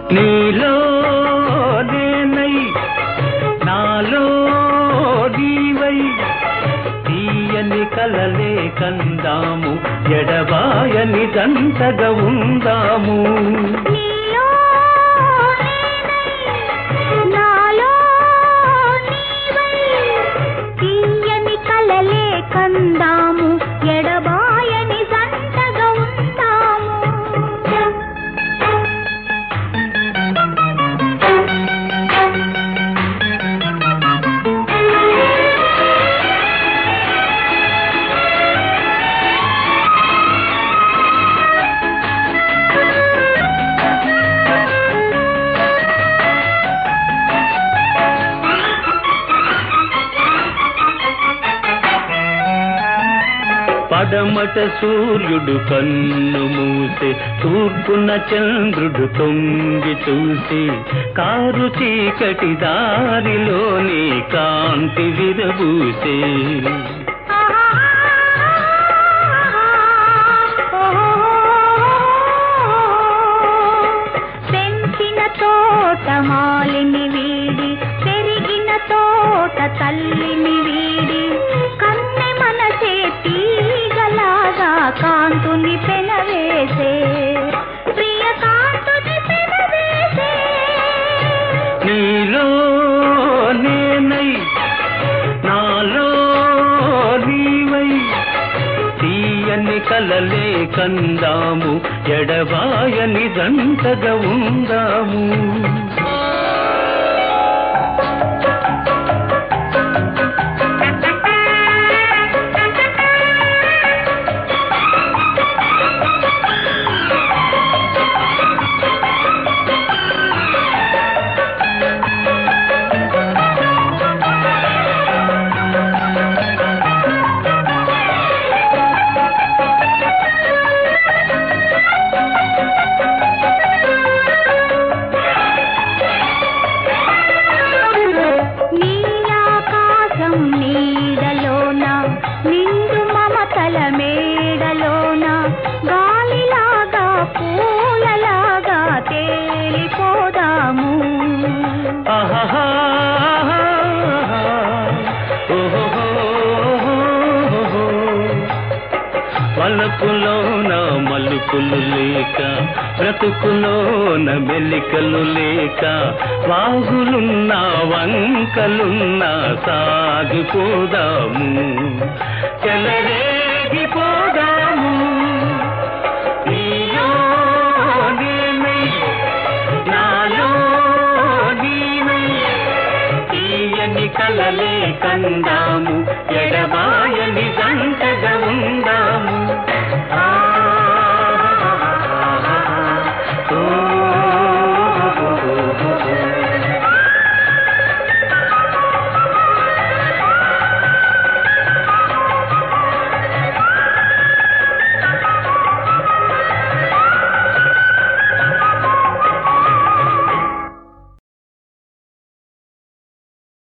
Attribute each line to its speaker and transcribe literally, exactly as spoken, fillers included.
Speaker 1: నీలో నేనై నాలో నీవై తీయని కలలే కందాము ఎడబాయని జంటగా ఉందాము.
Speaker 2: కందాము ఎడబాయని జంటగా ఉందాము.
Speaker 1: పడమట సూర్యుడు కన్ను మూసే తూర్పున చంద్రుడు తొంగి చూసి కారు చీకటి దారిలోని కాంతి విరబూసే.
Speaker 2: పెంచిన తోట మాలిని వీడి పెరిగిన తోట తల్లిని వీడి కన్నె మనసే తీగలాగా కాంతుని పెనవేసే ప్రియ కాంతుని పెనవేసే.
Speaker 1: నీలో నేనై నాలో నీవై తీయని కలలే కందాము ఎడబాయని జంటగా ఉందాము.
Speaker 2: నీడలోన నిండు మమతల మేడలోన గాలిలాగా పూలలాగా తేలిపోదాము.
Speaker 1: పలుకులోన మలుపులు లేక బ్రతుకులోన మెలికలు లేక వాగులున్నా వంకలున్నా సాగిపోదాము చెలరేగిపోదాము. నీలో నేనై నాలో నీవై తీయని కలలే కందాము ఎడబాయని